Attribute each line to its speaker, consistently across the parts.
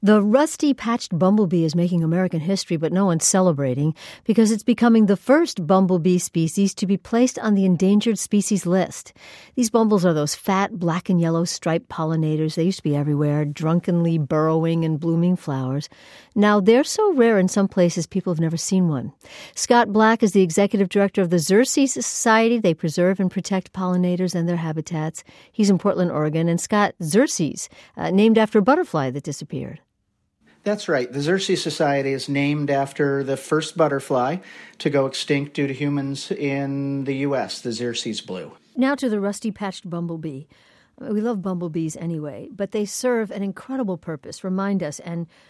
Speaker 1: The rusty-patched bumblebee is making American history, but no one's celebrating because it's becoming the first bumblebee species to be placed on the endangered species list. These bumbles are those fat, black and yellow striped pollinators. They used to be everywhere, drunkenly burrowing in blooming flowers. Now, they're so rare in some places people have never seen one. Scott Black is the executive director of the Xerces Society. They preserve and protect pollinators and their habitats. He's in Portland, Oregon. And Scott, Xerces, named after a butterfly that disappeared.
Speaker 2: That's right. The Xerces Society is named after the first butterfly to go extinct due to humans in the U.S., the Xerces blue.
Speaker 1: Now to the rusty-patched bumblebee. We love bumblebees anyway, but they serve an incredible purpose. Remind us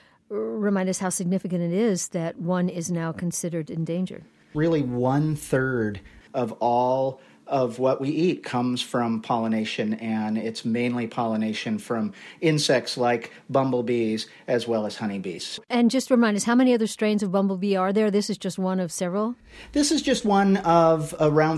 Speaker 1: how significant it is that one is now considered endangered.
Speaker 2: Really, 1/3 of all of what we eat comes from pollination, and it's mainly pollination from insects like bumblebees as well as honeybees.
Speaker 1: And just remind us, how many other strains of bumblebee are there? This is just one of several?
Speaker 2: This is just one of around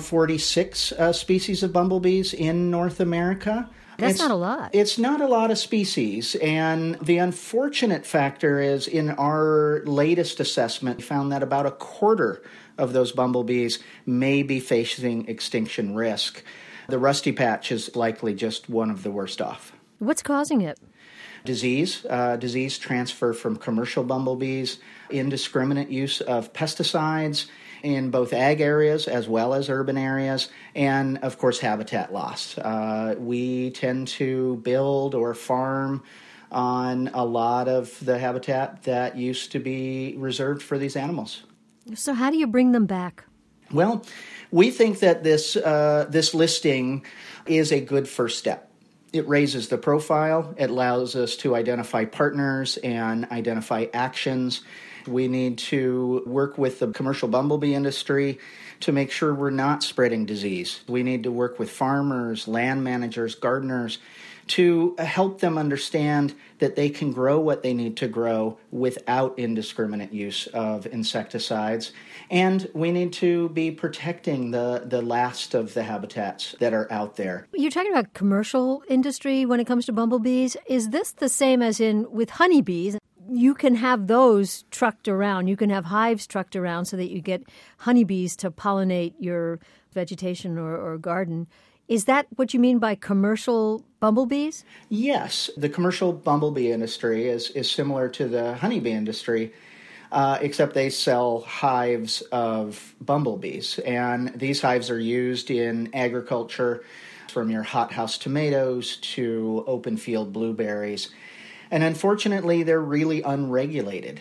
Speaker 2: 46 species of bumblebees in North America.
Speaker 1: That's not a lot.
Speaker 2: It's not a lot of species, and the unfortunate factor is in our latest assessment, we found that about a quarter of those bumblebees may be facing extinction risk. The rusty patch is likely just one of the worst off.
Speaker 1: What's causing it?
Speaker 2: Disease transfer from commercial bumblebees, indiscriminate use of pesticides in both ag areas as well as urban areas, and, of course, habitat loss. We tend to build or farm on a lot of the habitat that used to be reserved for these animals.
Speaker 1: So how do you bring them back?
Speaker 2: Well, we think that this listing is a good first step. It raises the profile. It allows us to identify partners and identify actions. We need to work with the commercial bumblebee industry to make sure we're not spreading disease. We need to work with farmers, land managers, gardeners to help them understand that they can grow what they need to grow without indiscriminate use of insecticides. And we need to be protecting the last of the habitats that are out there.
Speaker 1: You're talking about commercial industry when it comes to bumblebees. Is this the same as in with honeybees? You can have those trucked around. You can have hives trucked around so that you get honeybees to pollinate your vegetation or garden. Is that what you mean by commercial bumblebees?
Speaker 2: Yes. The commercial bumblebee industry is similar to the honeybee industry, except they sell hives of bumblebees. And these hives are used in agriculture, from your hothouse tomatoes to open field blueberries. And unfortunately, they're really unregulated.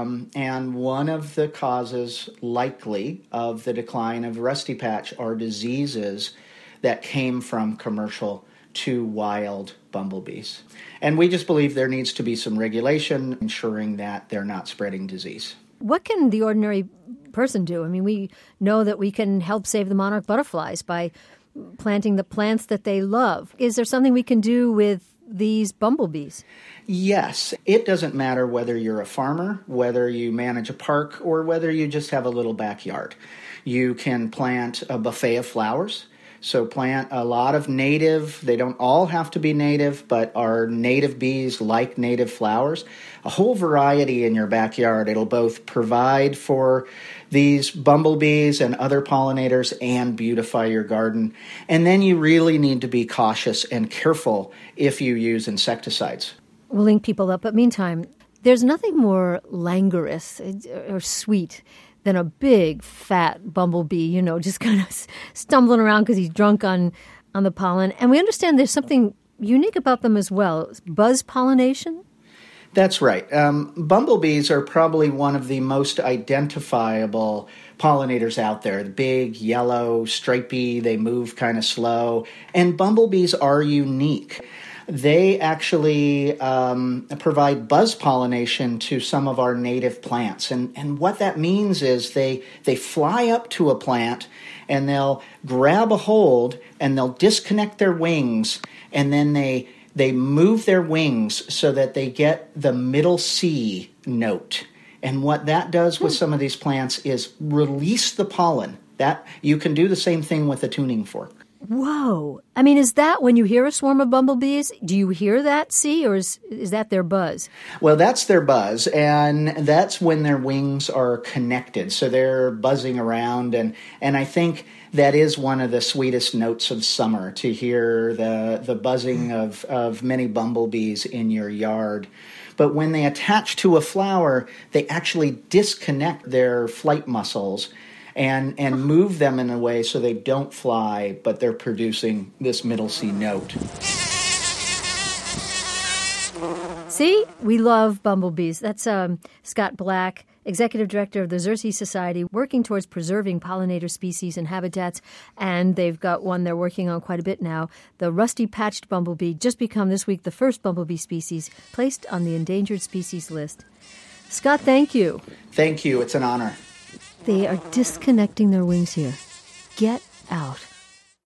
Speaker 2: And one of the causes, likely, of the decline of rusty patch are diseases that came from commercial to wild bumblebees. And we just believe there needs to be some regulation ensuring that they're not spreading disease.
Speaker 1: What can the ordinary person do? I mean, we know that we can help save the monarch butterflies by planting the plants that they love. Is there something we can do with these bumblebees?
Speaker 2: Yes. It doesn't matter whether you're a farmer, whether you manage a park, or whether you just have a little backyard. You can plant a buffet of flowers. So plant a lot of native, they don't all have to be native, but our native bees like native flowers. A whole variety in your backyard. It'll both provide for these bumblebees and other pollinators and beautify your garden. And then you really need to be cautious and careful if you use insecticides.
Speaker 1: We'll link people up, but meantime, there's nothing more languorous or sweet than a big, fat bumblebee, just kind of stumbling around because he's drunk on the pollen. And we understand there's something unique about them as well. Buzz pollination?
Speaker 2: That's right. Bumblebees are probably one of the most identifiable pollinators out there. The big, yellow, stripy, they move kind of slow. And bumblebees are unique. They actually provide buzz pollination to some of our native plants. And what that means is they fly up to a plant and they'll grab a hold and they'll disconnect their wings, and then they move their wings so that they get the middle C note. And what that does with some of these plants is release the pollen. That you can do the same thing with a tuning fork.
Speaker 1: Whoa. I mean, is that when you hear a swarm of bumblebees, do you hear that, see, or is that their buzz?
Speaker 2: Well, that's their buzz, and that's when their wings are connected. So they're buzzing around, and I think that is one of the sweetest notes of summer, to hear the buzzing of many bumblebees in your yard. But when they attach to a flower, they actually disconnect their flight muscles and move them in a way so they don't fly, but they're producing this middle C note.
Speaker 1: See, we love bumblebees. That's Scott Black, Executive Director of the Xerces Society, working towards preserving pollinator species and habitats. And they've got one they're working on quite a bit now. The rusty-patched bumblebee just become this week the first bumblebee species placed on the endangered species list. Scott, thank you.
Speaker 2: Thank you. It's an honor.
Speaker 1: They are disconnecting their wings here. Get out.